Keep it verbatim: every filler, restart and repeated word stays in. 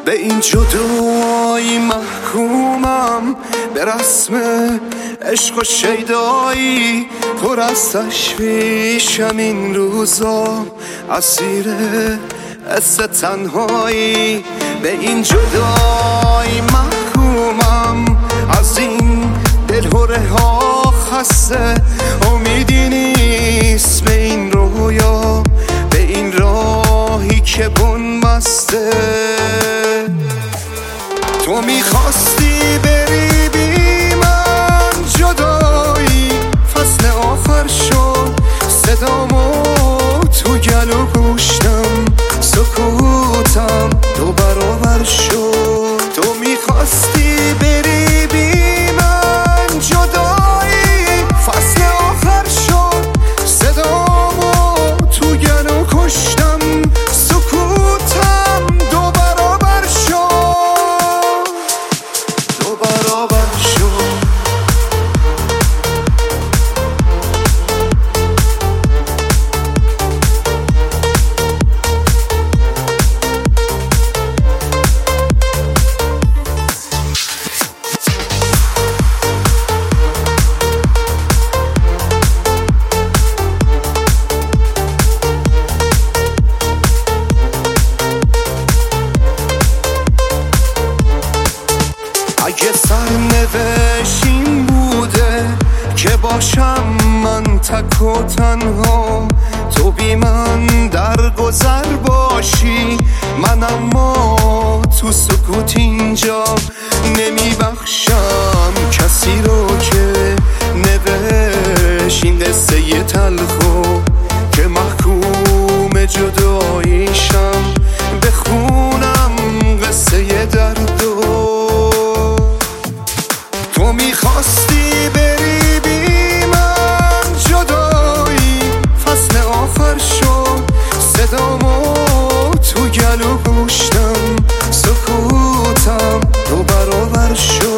به این جدایی محکومم، به رسم عشق و شیدایی، پر از تشویشم این روزا، اسیر حس تنهایی. به این جدایی محکومم، از این دلهره ها خسته، امیدی نیست به این رویا، به این راهی که بن بسته. تو میخواستی بری بی من جدایی، فصل آخر شد صدامو تو گلو گوشتم، سکوتم دو برابر شد. تو میخواستی بری بی من جدایی، فصل آخر شد صدامو تو گلو کشتم، سکوتم دو برابر شد، دو برابر شد. اگه سرنوشت این بوده که باشم من تک و تنها، تو بی من در گذر باشی، من اما تو سکوت اینجا نمیبخشم کسی رو که نوشت این قصه تلخو، که محکوم جداییشم، بخونم قصه دردو. تو میخواستی بری بی من جدایی، فصل آخر شد صدامو تو گلو گوشتم، سکوتم دو برابر شد.